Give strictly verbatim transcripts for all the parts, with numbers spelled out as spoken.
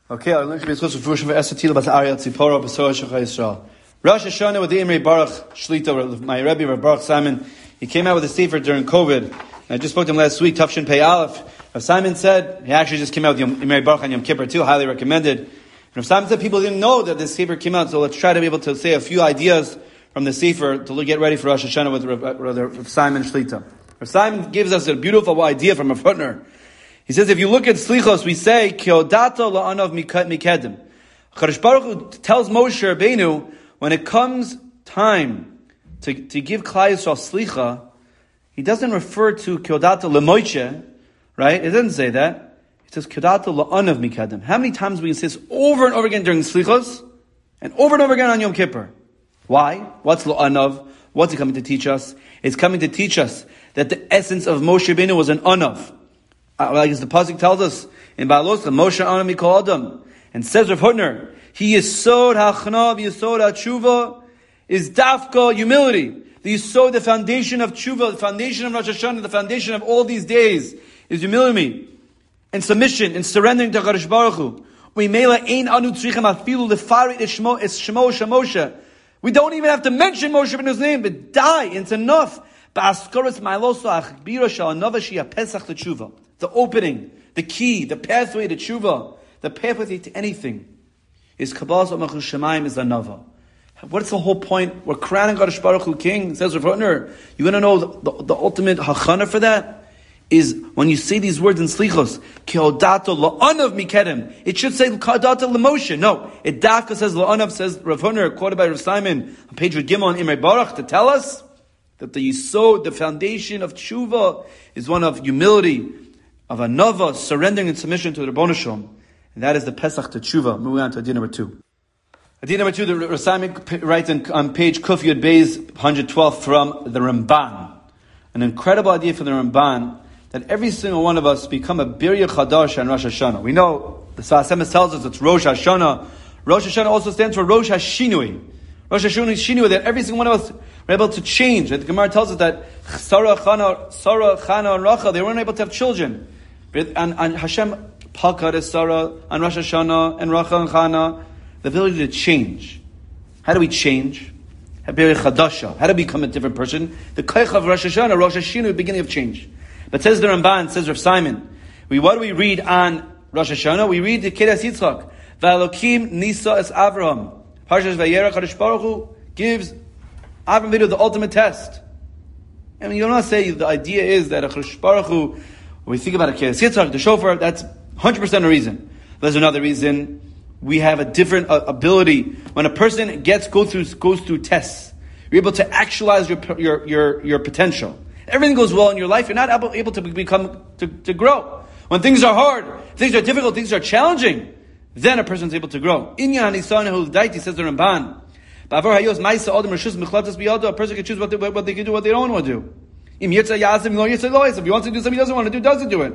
Okay, I'll learn to be a closer version for Esatila Bas Ariel Tzipora B'Sorah Shechai Yisrael. Rosh Hashanah with the Imrei Baruch Shlita, my Rebbe, Rav Baruch Simon, he came out with a sefer during COVID. And I just spoke to him last week, Tafshin Pei Aleph. Rav Simon said, he actually just came out with Imrei Baruch on Yom Kippur too, highly recommended. And Rav Simon said people didn't know that this sefer came out, so let's try to be able to say a few ideas from the sefer to get ready for Rosh Hashanah with Rav, Rav, Rav Simon Shlita. Rav Simon gives us a beautiful idea from a footnote. He says, if you look at Slichos, we say, Ki odata la'anav mikedim. Kadosh Baruch Hu tells Moshe Rabbeinu, when it comes time to, to give Klal Yisrael Slicha, he doesn't refer to Ki odata lemoiche, right? It doesn't say that. It says, Ki odata la'anav mikedim. How many times we say this over and over again during Slichos, and over and over again on Yom Kippur? Why? What's la'anav? What's it coming to teach us? It's coming to teach us that the essence of Moshe Rabbeinu was an anav. Uh, like as the pasuk tells us in Ba'alos, Moshe Anav Mikol Adam, and says Rav Hutner, he Yesod HaChana Yesod HaTshuva is dafka humility. The Yesod, the foundation of Tshuva, the foundation of Rosh Hashanah, the foundation of all these days is humility and submission and surrendering to Kadosh Baruch Hu. We mela ein anu tzrichim afilu lefarit es shmo es shmo Moshe. We don't even have to mention Moshe Rabbeinu's name, but die. It's enough. Ba'askoros ma'aloso achbira shal anava shia pesach l'tshuva. The opening, the key, the pathway to tshuva, the pathway to anything is Kabbalas Malchus Shemaim is anava. What's the whole point? We're crowning Kadosh Baruch Hu King. It says Rav Hutner. You want to know the, the, the ultimate hachana for that is when you say these words in Slichos. Ki odato la'anav mikedem. It should say odato l'Moshe. No, it dafka says la'anav. Says Rav Hutner, quoted by Rav Simon on page Gimel on Imrei Baruch to tell us that the yisod, the foundation of tshuva, is one of humility, of a nova, surrendering and submission to the Rebbeinu Shalom. And that is the Pesach to Tshuva. Moving on to idea number two. Idea number two, the Rav Simon writes on, on page Kuf Yud Beis one hundred twelve from the Ramban. An incredible idea from the Ramban that every single one of us become a Birya Chadash and Rosh Hashanah. We know, the Sfas Emes tells us it's Rosh Hashanah. Rosh Hashanah also stands for Rosh Hashinui. Rosh Hashanah is Shinui, that every single one of us are able to change. The Gemara tells us that Sarah, Chana, Sarah, Chana, and Rachel, they weren't able to have children. And, and Hashem Pakad as Sarah, and Rosh Hashanah, and Rachel and Chana, the ability to change. How do we change? How do we become a different person? The Kaich of Rosh Hashanah, Rosh Hashanah, beginning of change. But says the Ramban, says Rav Simon, we, what do we read on Rosh Hashanah? We read the Kedas Yitzchak, V'Elokim Nisa es Avraham. Parshas Vayera, Kadosh Baruch Hu gives Avraham Avinu the ultimate test. I mean, you don't want to say the idea is that a Kadosh Baruch Hu, when we think about a Kedas Yitzchak, the shofar, that's one hundred percent a reason. There's another reason. We have a different uh, ability. When a person gets, go through, goes through tests, you're able to actualize your, your, your, your potential. Everything goes well in your life, you're not able, able to become, to, to grow. When things are hard, things are difficult, things are challenging, then a person's able to grow. Inyan Isanahu Daiti, says the Ramban. A person can choose what they, what they can do, what they don't want to do. If he wants to do something he doesn't want to do, doesn't do it.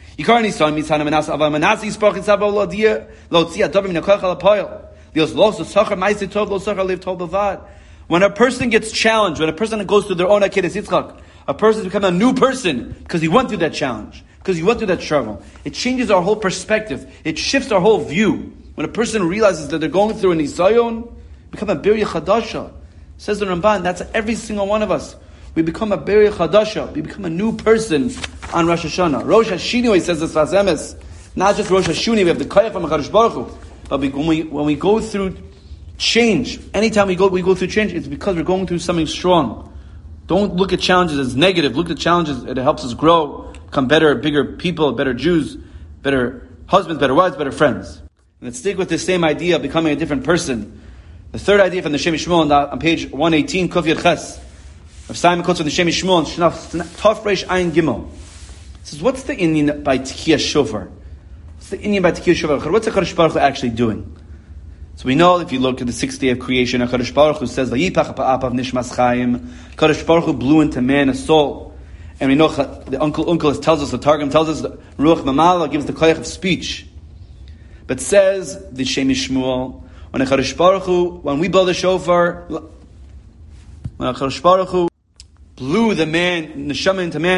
When a person gets challenged, when a person goes through their own Akedas Yitzchak, a person becomes a new person because he went through that challenge, because he went through that struggle. It changes our whole perspective. It shifts our whole view. When a person realizes that they're going through an Isayon, become a Birya Chadasha. Says the Ramban, that's every single one of us. We become a Birya Chadasha. We become a new person on Rosh Hashanah. Rosh Hashinui, says the Sfas Emes. Not just Rosh Hashuni, we have the Kayach from HaKadosh Baruch Hu. But we, when, we, when we go through change, anytime we go we go through change, it's because we're going through something strong. Don't look at challenges as negative. Look at challenges, it helps us grow, become better, bigger people, better Jews, better husbands, better wives, better friends. And let's stick with the same idea of becoming a different person. The third idea from the Shem Yishmael on, on page one eighteen, Kuf Yud Ches. Of Simon quotes from the Shem Yishmael, Tov Reish Ayin Gimel. He says, what's the Inyan by Tekiyah Shofar? What's the Inyan by Tekiyah Shofar? What's the Kadosh Baruch Hu actually doing? So we know, if you look at the sixth day of creation, HaKadosh Baruch Hu says, Vayipach ha'apav nishmas chaim. HaKadosh Baruch Hu blew into man a soul. And we know, the uncle, uncle tells us, the Targum tells us, Ruach Mamala gives the koyach of speech. But says, the Shem Yishmael, when HaKadosh Baruch Hu, when we blow the shofar, when HaKadosh Baruch Hu blew the man, neshama into man,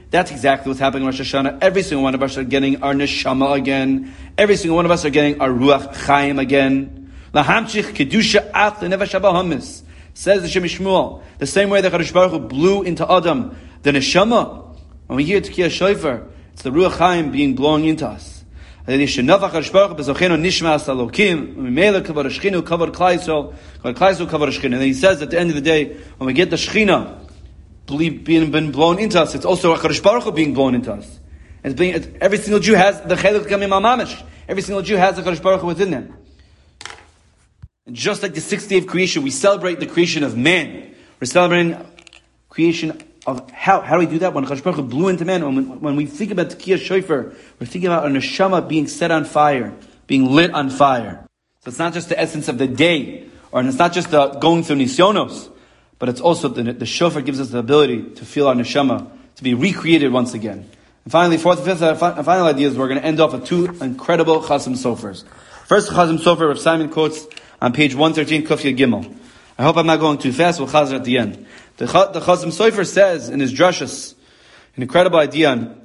That's exactly what's happening in Rosh Hashanah. Every single one of us are getting our neshama again. Every single one of us are getting our ruach chaim again. Lahamchich kedusha ach lenefesh habahamis. Says the Shem Shmuel, the same way that Kadosh Baruch Hu blew into Adam the neshama. When we hear Tekiah Shofar, it's the ruach chaim being blown into us. And then Yishenavach Kadosh Baruch Hu bezochenu nishmas alokim. Mimela kavod Shechina kavod Klal Yisrael kavod Klal Yisrael kavod Shechina. And then he says at the end of the day, when we get the Shechina being been blown into us, it's also HaKadosh Baruch Hu being blown into us. It's being, it's, every single Jew has the Chelek Kamim HaMamish. Every single Jew has the HaKadosh Baruch Hu within them. And just like the sixth day of creation, we celebrate the creation of man. We're celebrating creation of how? How do we do that? When HaKadosh Baruch Hu blew into man, when, when we think about Tekiah Shofar, we're thinking about our neshama being set on fire, being lit on fire. So it's not just the essence of the day, or it's not just the going through nisyonos, but it's also the, the shofar gives us the ability to feel our neshama, to be recreated once again. And finally, fourth and fifth, uh, final idea is we're going to end off with two incredible Chasam Sofars. First Chasam Sofar, Rav Simon quotes on page one thirteen, Kuf Yud Gimel. I hope I'm not going too fast, we'll chazar at the end. The, the Chasam Sofar says in his drashas, an incredible idea on,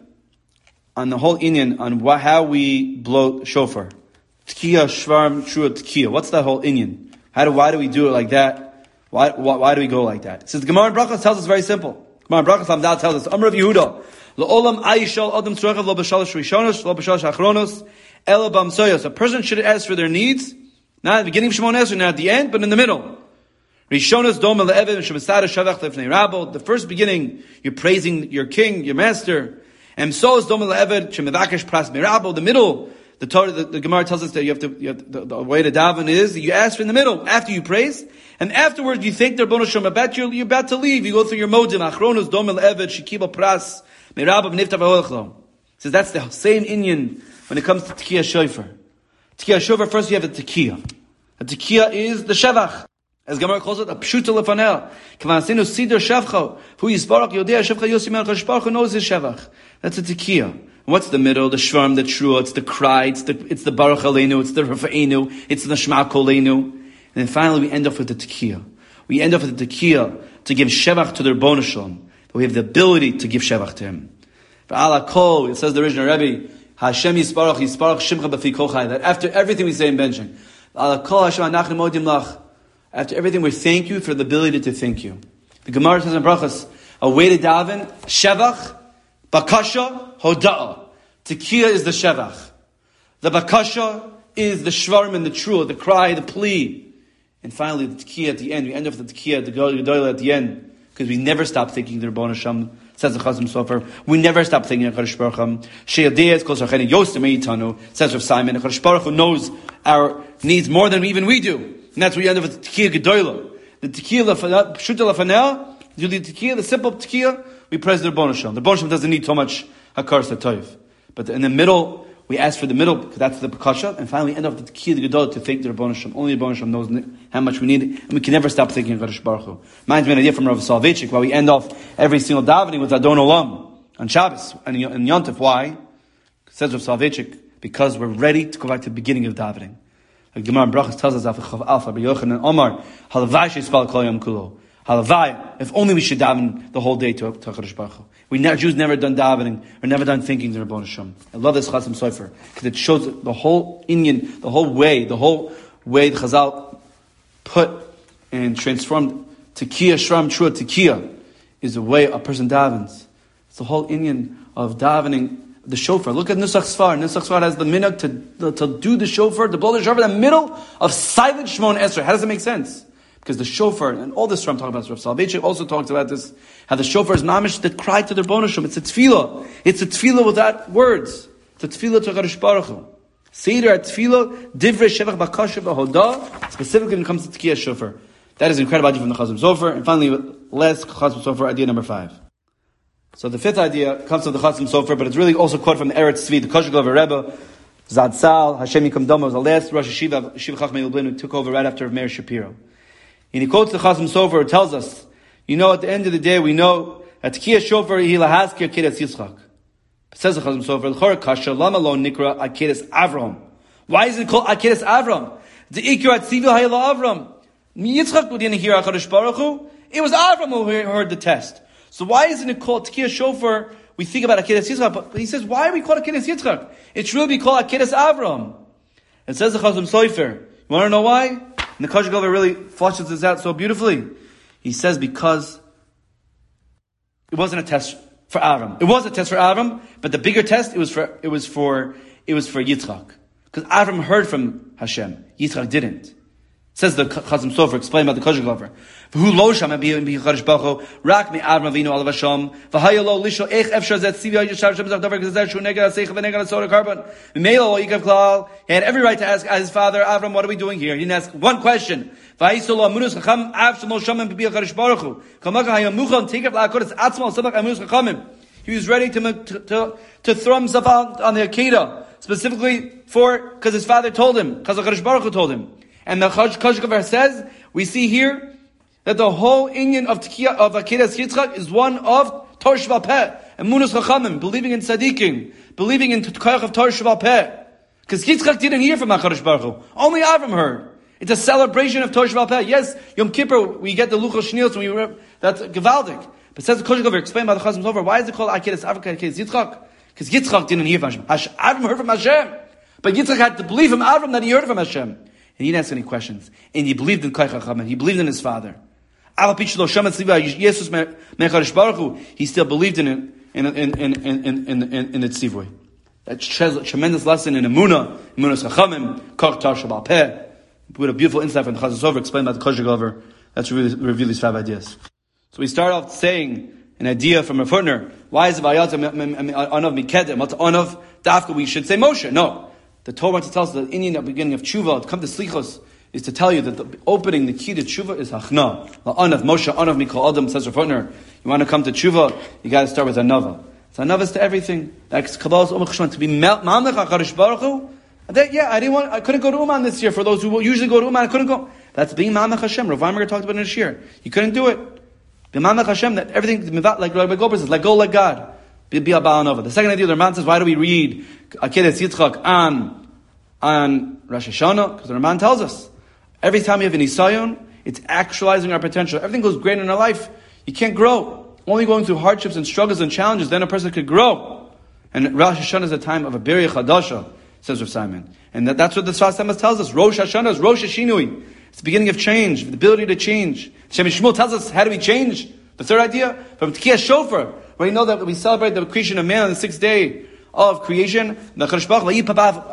on the whole inyan, on wh- how we blow shofar. Tekiah, Shvarm, Trua, Tekiah. What's that whole inyan? How do, why do we do it like that? Why, why, why do we go like that? It says the Gemara in Brachos tells us very simple. Gemara in Brachos Lamdal tells us, Amr of Yehuda, L'olam ayishal adam tzrochav lo b'shalosh rishonos, lo b'shalosh achronos, ela b'amsoyos. A person should ask for their needs, not at the beginning of Shemon Esrei, not at the end, but in the middle. Rishonos dom le'eved shebasada shavach lefnei rabbo. The first beginning, you're praising your king, your master. And so is dom le'eved shemavakesh pras mirabbo. The middle, the Torah, the, the Gemara tells us that you have to, you have to the, the way to daven is that you ask for in the middle, after you praise. And afterwards, you think the Rebbeinu Shem about you're, you're about to leave. You go through your modim. Achronos domel eved shekiba pras meirab niftav ha'olchlo. Says that's the same inyan when it comes to Tekiah Shofar. Tekiah Shofar, first you have the Tekiah. The Tekiah is the Shevach. As Gemara calls it, a pshuta lefanel. K'vansinu sidor shavcho. Who yisbarach yodea shavcha yosim el Kadosh Baruch Hu knows his Shevach. That's a Tekiah. What's the middle? The Shvarm, the Trua, it's the Cry, it's the, it's the Baruch Aleinu, it's the Rafa'inu, it's the Shema Koleinu. And then finally we end off with the Tekiah. We end off with the Tekiah to give Shevach to the Rebbeinu Shalom. That we have the ability to give Shevach to him. V'ala kol, it says the original Rebbe, Hashem yisparach, yisparach shimcha b'fi kochai. That after everything we say in benching, V'ala kol Hashem anachnu modim lach. After everything we thank you for the ability to thank you. The Gemara says in Brachos, a way to daven, Shevach, Bakasha, Hoda'ah. Tekiah is the Shevach. The Bakasha is the Shvarim and the Trua, the cry, the plea. And finally, the Tekiah at the end. We end up with the Tekiah, the Gedolah at the end. Because we never stop thinking the Rebbeinu Shem, says the Chasam Sofer. We never stop thinking of Kadosh Baruch Hu. She'adeh, calls Racheni Yosem Eitanu, says Rav Simon. Kadosh Baruch Hu knows our needs more than even we do. And that's where we end up with the Tekiah Gedolah. The Tekiah Pshuta Lafanel, do the Tekiah, the simple Tekiah, we praise the Rebbeinu Shem. The Rebbeinu Shem doesn't need so much Hakar Satoiv. But in the middle, we ask for the middle, because that's the Pakasha, and finally we end up with the Tekiah the Gedolah to thank the Rebbeinu Shem. Only the Rebbeinu Shem knows how much we need, and we can never stop thinking of Kadosh Baruch Hu. Reminds me of an idea from Rav Soloveitchik, why we end off every single davening with Adon Olam on Shabbos and in Yontif. Why? Says Rav Soloveitchik, because we're ready to go back to the beginning of davening. Like Gemara in Brachos tells us, Alpha, B'Yochanan Omar, Halavai she'yispal kol yom kulo. Halavai, if only we should daven the whole day to, to HaKadosh Baruch Hu. We ne- Jews never done davening, or never done thinking to Rebbeinu Shem. I love this Chasam Sofer, because it shows the whole inyan, the whole way, the whole way the Chazal put and transformed Tekiah, Shram, Trua, Tekiah, is the way a person davens. It's the whole inyan of davening the shofar. Look at Nusach Sfar. Nusach Sfar has the minhag to, to do the shofar, to blow the shofar in the middle of silent Shemon Esrei. How does it make sense? Because the shofar, and all this I'm talking about, Rav Soloveitchik also talks about this, how the shofar is mamish, the cry to the Rebbeinu Shem. It's a tefillah. It's a tefillah without words. It's a tefillah to Kadosh Baruch Hu. Seder at tefillah, divrei shevach bakasha v'hodah, specifically when it comes to Tekiah shofar. That is an incredible idea from the Chasam Sofer. And finally, last Chasam Sofer, idea number five. So the fifth idea comes from the Chasam Sofer, but it's really also quoted from the Eretz Tzvi, the Kosher Glover Rebbe, Zad Sal, Hashem Yikom Domo, was the last Rosh Hashiva, Shiva Chachmei Lublin, who took over right after Meir Shapiro. And he quotes the Chasam Sofer, who tells us, you know, at the end of the day, we know that Tekiah Shofar hi lahaskir Akedas Yitzchak. It says the Chasam Sofer, L'chor Kasha, Lama Lo Nikra Akedas Avram. Why is it called Akedas Avram? The Ikir Atzivil Hayla Avram. Yitzchak didn't hear HaKadosh Baruch Hu. It was Avram who heard the test. So why isn't it called Tekiah Shofar we think about Akedas Yitzchak, but he says, why are we called Akedas Yitzchak? It should be called Akedas Avram. It says the Chazam Sofer. You want to know why? And the Koshik Gover really flushes this out so beautifully. He says because it wasn't a test for Avram. It was a test for Avram, but the bigger test, it was for, it was for, it was for Yitzchak. Because Avram heard from Hashem. Yitzchak didn't. Says the Chazam Sofer, explain about the Koshik Gover. V'hu lo sham b'Yi Chadash Baruch Hu, rak mi Avram Avinu alav Hashem, v'haya lo lisho eich efshar zet tzivya yishav Hashem zach davar g'zeh shu neged ha'seicha v'neged ha'sora carbon. V'meilo lo yikav klal. He had every right to ask his father, Avram, what are we doing here? He didn't ask one question. V'hayiso lo amunus chacham av shemo shamim b'Yi Chadash Baruch Hu. Kamaka hayam muchal tikaf la'akodes atzmal sabach amunus chachamim. He was ready to, to, to, to throw himself out on the Akedah, specifically for, because his father told him, because HaKadosh Baruch Hu told him. And the Koshik Gover says, we see here, that the whole inyan of Tekiya, of Akedas Yitzchak is one of Torah Sheba'al Peh, and Munus Chachamim, believing in Tzadikim, believing in Koyach of Torah Sheba'al Peh. Because Yitzchak didn't hear from HaKadosh Baruch Hu. Only Avram heard. It's a celebration of Torah Sheba'al Peh. Yes, Yom Kippur, we get the Luchos Shnios, when we that's Gevaldik. But says the Koshik Gover, explained by the Chazam Sofer, why is it called Akedas Avram, Akedas Yitzchak? Because Yitzchak didn't hear from Hashem. Avram heard from Hashem. But Yitzchak had to believe from Avram that he heard from Hashem. And he didn't ask any questions. And he believed in Koyach HaChamim. He believed in his father. He still believed in it, in, in, in, in, in, in, in, in its tzivui. That's a tremendous lesson in Emunah, Emunah Chachamim, Koch Torah Sheba'al Peh. With a beautiful insight from the Chazal Sofer, explained by the Koshik Gover. Let's reveal, reveal these five ideas. So we start off saying an idea from a Furtner. Why is it Vayat Anav Mikedem? What's Anav Dafka? We should say Moshe. No. The Torah wants to tell us that the Indian beginning of Tshuva, to come to Slichos, is to tell you that the opening, the key to Tshuva is Hachna. La'anav, Moshe, Anav, Mikol Adam, says Rav Hutner. You want to come to Tshuva, you got to start with Anava. So Anava is to everything. That's Kabbalah's Umach Shman, to be Mamlech HaKadosh Baruch Hu. Yeah, I didn't want, I couldn't go to Uman this year. For those who usually go to Uman, I couldn't go. That's being Mamlech Hashem. Rav Weinberger talked about it in his year. You couldn't do it. Be Mamlech Hashem, that everything, like Rabbi Gober says, let go, let God. Be, be a Baal Anava. The second idea, the Ramban says, why do we read Akedas Yitzchak on on Rosh Hashanah? Because the Ramban tells us, every time you have an Isayon, it's actualizing our potential. Everything goes great in our life. You can't grow. Only going through hardships and struggles and challenges, then a person could grow. And Rosh Hashanah is a time of a Beriah Chadasha, says Rav Simon. And that, that's what the Sfas Emes tells us. Rosh Hashanah is Rosh Hashinui. It's the beginning of change, the ability to change. Shem Shmuel tells us, how do we change? The third idea, from Tkiyah Shofar, where we know that we celebrate the creation of man on the sixth day of creation. The Kadosh Baruch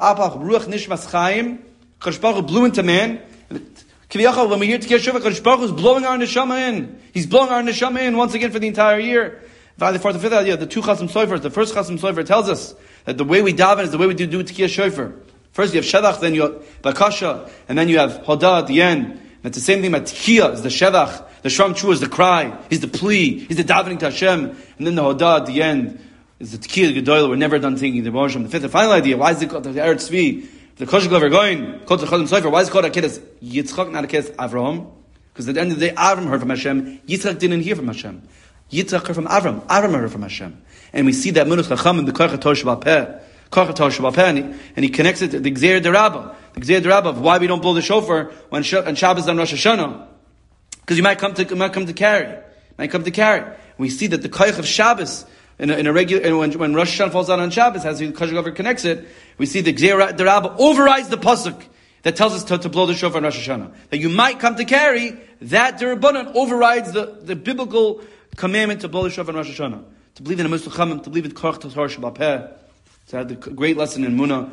Hu blew into man. Kiviyachal, when we hear Tkiyah Shofar, Kadosh Baruch Hu is blowing our neshama in. He's blowing our neshama in once again for the entire year. The fourth and fifth idea, the two Chasam Sofers. The first Chasam Sofer tells us that the way we daven is the way we do, do Tkiyah Shofar. First you have Shevach, then you have Bakasha, and then you have Hodah at the end. And it's the same thing about Tkiyah, is the Shevach. The Shram Chua is the cry, is the plea, is the davening to Hashem. And then the Hodah at the end is the Tkiyah Gedolah. We're never done thinking the Baruch. The fifth and final idea, why is it called the Eretz Tzvi? The Koshik Gover going, called the Chasam Sofer, why is it called Akedas Yitzchak, not Akedas Avraham? Because at the end of the day, Avram heard from Hashem, Yitzchak didn't hear from Hashem. Yitzchak heard from Avram, Avram heard from Hashem. And we see that Munus Chacham in the Koyach Torah Sheba'al Peh, Koyach Torah Sheba'al Peh, and he, and he connects it to the Gzeir Derabah, the Gzeir Derabah of why we don't blow the shofar when Sh- on Shabbos on Rosh Hashanah. Because you might come to, you might come to carry, you might come to carry. And we see that the Koyach of Shabbos, in a, in a regular, and when, when Rosh Hashanah falls out on Shabbos, as the Koshik Gover connects it, we see the Gzeir Derabah overrides the pasuk that tells us to, to blow the shofar on Rosh Hashanah. That you might come to carry, that Derabanan overrides the, the biblical commandment to blow the shofar on Rosh Hashanah. To believe in a Muslim, to believe in Koyach Torah Sheba'al Peh. So I had the great lesson in Munah,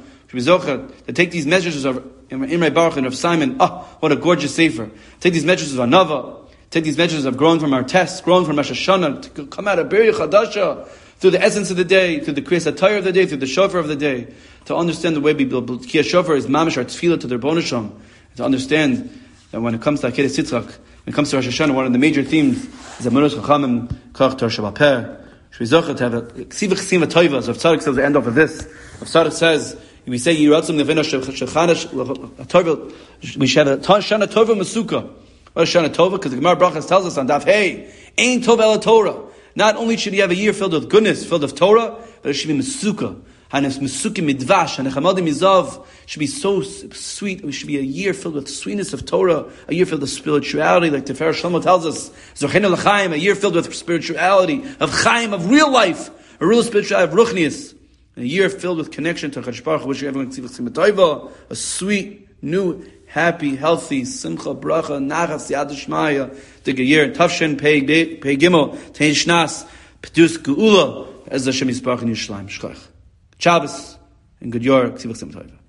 to take these messages of Imrei Baruch and of Simon. Oh, what a gorgeous sefer. Take these messages of Anava. Take these messages of growing from our tests, growing from Rosh Hashanah, to come out of Beriah Chadasha, through the essence of the day, through the Kriyas HaTorah of the day, through the shofar of the day, to understand the way we build Tkiyah Shofar is mamish our tefillah to the Rebbeinu Shalom, to understand that when it comes to Akedas Yitzchak, when it comes to Rosh Hashanah, one of the major themes is Amunus Chachamim, Koyach Torah Sheba'al Peh. Should we zocha to have a ksiva chsiva toiva? So if Tzaddik says the end of this, if Tzaddik says we say Yiratzim Nevina Shechanash Toiva, we should have a Shana Tova Masuka. What is Shana Tova? Because the Gemara Brachas tells us on Daf Hey, Ein Tov Ela Torah. Not only should you have a year filled with goodness, filled with Torah, but it should be Masuka. Hanes Masukim Midvash, Hanechamadim Mizav should be so sweet. It should be a year filled with sweetness of Torah, a year filled with spirituality, like Tefer Shlomo tells us. Zochenu L'chaim, a year filled with spirituality, of Chaim, of real life. A real spiritual of ruchnius. A year filled with connection to Hakadosh Baruch Hu, wishing everyone tzivach simcha toiva, a sweet, new, happy, healthy, simcha, bracha, nachas, yad shmaya, dig a year, tafshin, pei gimel, tein shnas, pedus geula, as Hashem yisparach in Yerushalayim, shkoich. Shabbos, and good year, tzivach simcha toiva.